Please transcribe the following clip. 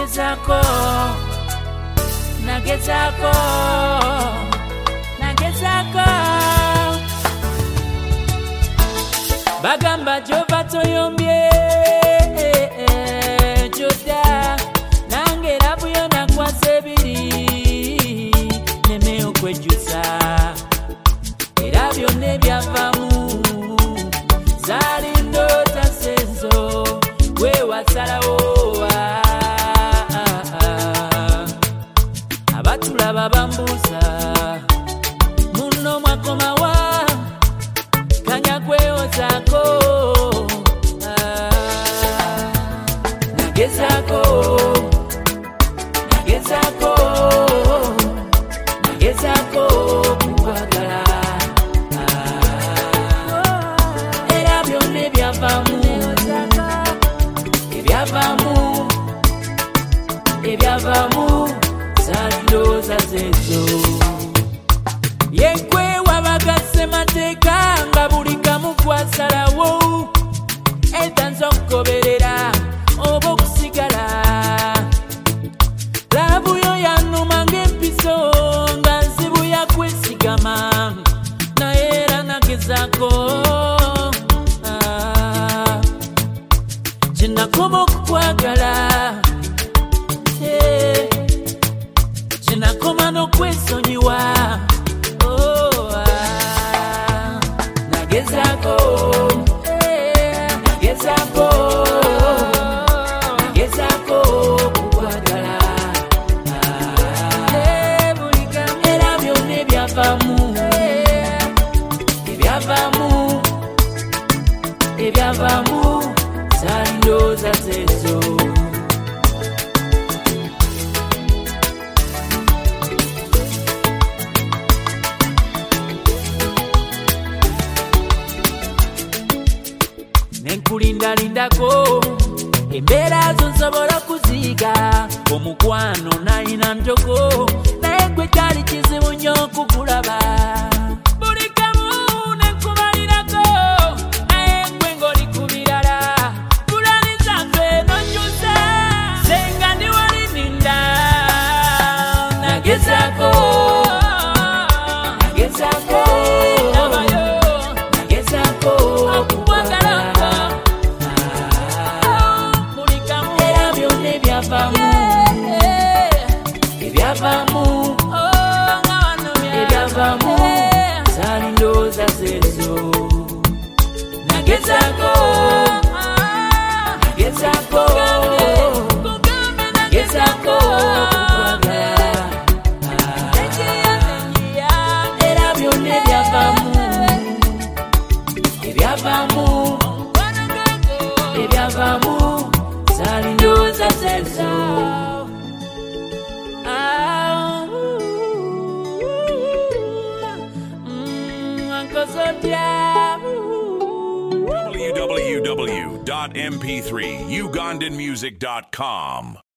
nagezaako bagamba jova toyombye joda nange rabuyo nakwasa ebiri neme okwejusa era byonna ebyavamu zaali ndoota senzo wewasalawo abatulaba bambuuza muno mwakomawa kanya kwewozaako nagezaako kukwagala era byonna ebyavamu zalindooza zezo yenkwewa bagase mateeka nga buli kamu kwasalawo etanza okugoberera oba okusigala laabuyo yanuma ng'empiso nga nzibu yakwesigama naye era nagezaako kyenakoma okukwagala kyenakoma n'okwesonyiwa nagezaako kukwagala era byonna ebyavamu zalindooza zezo nenkulindalindako embeera zo nsobola okuziiga omukwano nalina ntoko naye gwe kyali kizibu nnyo okukulaba buli kamu nenkubalirako naye gwe ng'oli ku birala pulani zange nojjuza senga ndi wali ninda nagezaako ebyavamu zalindooza zezo nagezaako kukwagala era byonna ebyavamu zalindooza zezo www.mp3ugandanmusic.com